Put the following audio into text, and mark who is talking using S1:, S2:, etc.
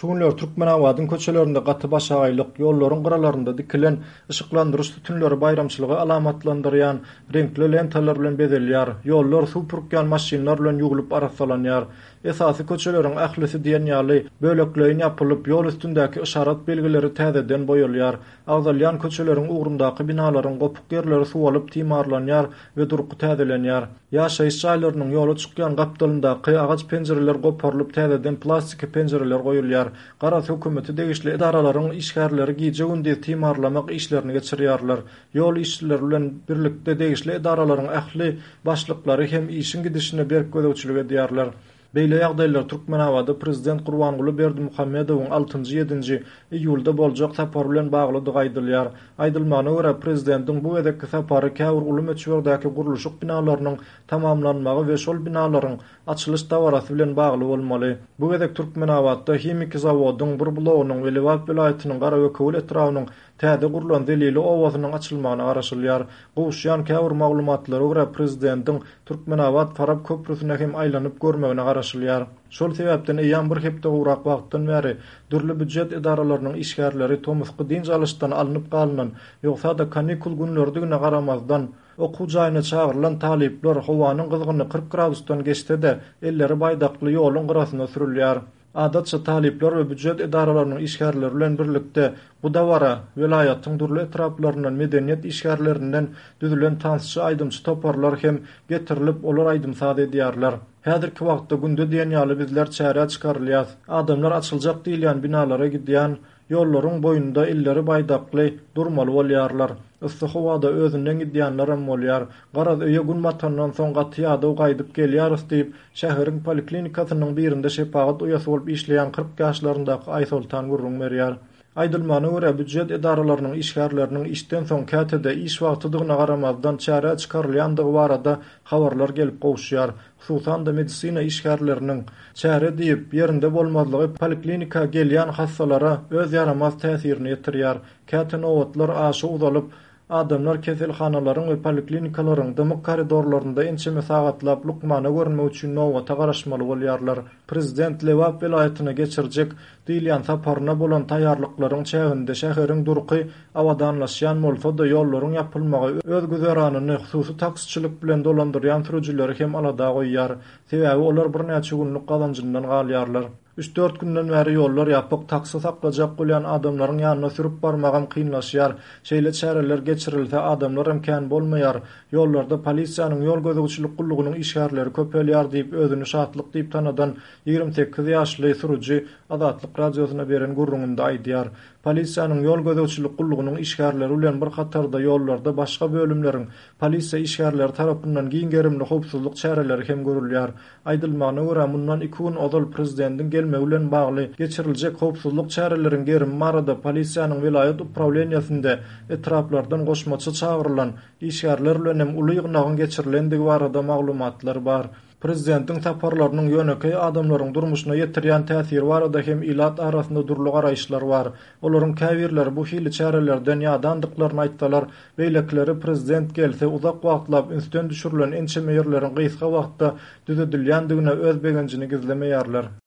S1: Şu günler Türkmenawadyň köçelerinde gaty başagaýlyk, ýollaryň gyralarynda dikilen ışıklandyrys tütünleri bayramçylygy alamatlandyrýan renkli lentalar bilen bezelýär. Ýollar suw pürkýän maşynalar bilen ýugylyp arasalanýar. Esasy köçeleriň ählisi diýen ýaly bölekleýin ýapylyp ýol üstündäki işarat belgileri täzeden boýalýar. Agzalýan köçeleriň ugrundaky binalaryň gopuk ýerleri suwalyp timarlanýar we durky täzelenýär. Ýaşaýyş jaýlarynyň ýola çykýan gapdalyndaky agaç penjireler goparylyp täzeden plastik penjireler goýulýar. Garas hökümeti degişli edaralaryň işgärleri gije gündüz timarlamak işlerini geçirýärler. Ýol işçileri bilen birlikde degişli edaralaryň ähli başlyklary hem işin gidişine berk gözegçilik edýärler. Beýle ýagdaýlar Türkmenawada Prezident Gurbanguly Berdimuhammedowyň 6-7 iýulda boljak sapary bilen bagly aýdylýar. Aýdylmagyna görä prezidentiň bu wedekki sapary Käwür uly meçhurdäki guruluşyk binalarynyň tamamlanmagy we şol binalaryň açylış dawarasy bilen bagly bolmaly. Bu wedek Türkmenawada hemiki zawodyň bir blogynyň we Liwat vilayatynyň Garawekowul etrawynyň täze gurulan Delili owazynyň açylmagyna garaşylýar. Gowuşýan Käwür maglumatlary görä prezidentiň Türkmenawad Farab köprüsine hem aýlanyp görmegine garaşylýar. Şol sebäpden ýan bir hepde urak wagtdan bäri dürli büdjet edaralarynyň işgärleri tomusky din alışdan alınıp galynan ýogsa da kanikul günlerdigine garamazdan okuw jaýyna çağırılan talipler howanyň gyzgyny 40 gradusdan geçse-de elleri baýdakly ýoluň gyrasyna sürülýär. Adatça talipler we büdjet edaralarynyň işgärleri bilen birlikde bu dawara vilayatyň dürli etraplaryndan medeniýet işgärlerinden düzülen tansçy aýdymçy toparlar hem getirilip olar aýdymsaz edýärler. Häzirki wagtda günde diýen ýaly bizler çäre çykarylýar. Adamlar açyljak diýilen binalara gidýän ýollaryň boýunda elleri baýdakly durmaly bolýarlar. Issy howada özünden gidýänler hem bolýar. Garaz öýe gün batandan soň gatyýada gaýdyp gelýäris diýip şäheriň poliklinikasynyň birinde şepagat uýasy bolup işleýän 40 ýaşlaryndaky Aýsultan gurrun berýär. Aýdylmagyna görä büdjet edaralarynyň işgärleriniň işden soň kätede iş wagtydygyna garamazdan çäre çykarylýandygy barada habarlar gelip gowuşýar. Hususan da medisina işgärleriniň çäre diýip ýerinde bolmazlygy poliklinika gelýän hastalara öz ýaramaz täsirini ýetirýär. Käte nowatlar aşy uzalyp adamlar keselhanalaryň we poliklinikalaryň dymyk koridorlarynda ençeme sagatlap lukmana görmek üçin nowata garaşmaly bolýarlar. Prezident Liwat vilayatyna geçirjek diýilen saparyna bolan taýýarlyklaryň çäginde şäheriň durky awadanlaşýan bolsa-da ýollaryň ýapylmagy öz güzeranyny hususy taksçylyk bilen dolandyrýan sürüjileri hem alada goýýar. Sebäbi olar bir näçe günlük gazanjyndan galýarlar. 3-4 günden bäri ýollar ýapyk taksy saklajak bolýan adamlaryň ýanyna sürüp barmagam kynlaşýar. Şeýle çäreler geçirilse adamlar hem kän bolmaýar. Ýollarda polisiýanyň ýol gözegçilik gullugynyň işgärleri köpelýär diýip özüni şatlyk diýip tanadan 28 ýaşly sürüji Azatlyk radiosuna beren gurrununda aýdýar. Polisiýanyň ýol gözegçilik gullugynyň işgärleri bilen bir katarda ýollarda başga bölümleriň polisiýa işgärleri tarapyndan giňgerimli howpsuzlyk çäreleri hem görülýär. Aýdylmagyna görä mundan 2 gün ozal prezidentiň gelmegi bilen bagly geçiriljek howpsuzlyk çäreleriň gerim marada polisiýanyň vilayat upravleniýasynda etraplardan goşmaçy çağırılan işgärler bilen hem uly ýygnagyň geçirilendigi barada maglumatlar bar. Prezidentiň saparlarynyň ýönekeý adamlaryň durmuşyna ýetirýän täsiri barada hem ilat arasynda durly garaýşlar bar. Olaryň käbirleri bu hili çärelerden ýadandyklaryny aýtsalar, beýlekleri prezident gelse uzak wagtlap ünsden düşürilen ençeme ýerleriň gysga wagtda düzedilýändigine öz begenjini gizlemeýärler.